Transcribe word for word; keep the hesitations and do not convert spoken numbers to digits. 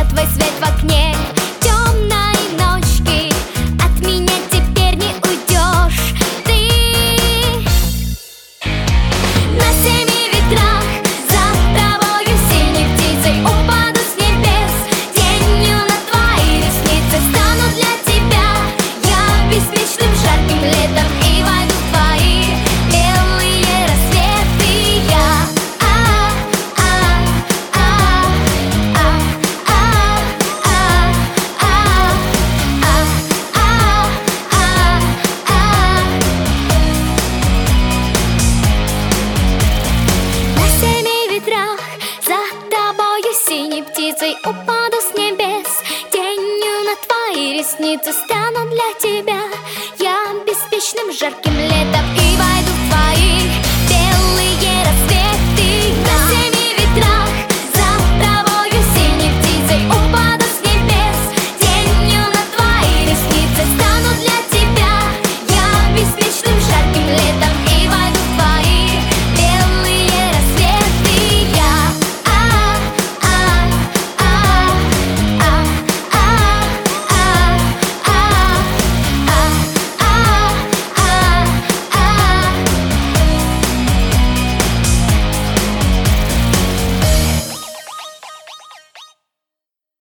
твой свет в окне темной ночки. От меня теперь не уйдешь ты. На семи ветрах за тобою синей птицей упаду с небес. Тенью на твои ресницы стану для тебя я беспечным жарким летом и войду в твои белые рассветы. Я синей птицей упаду с небес. Тенью на твои ресницы стану для тебя я беспечным жарким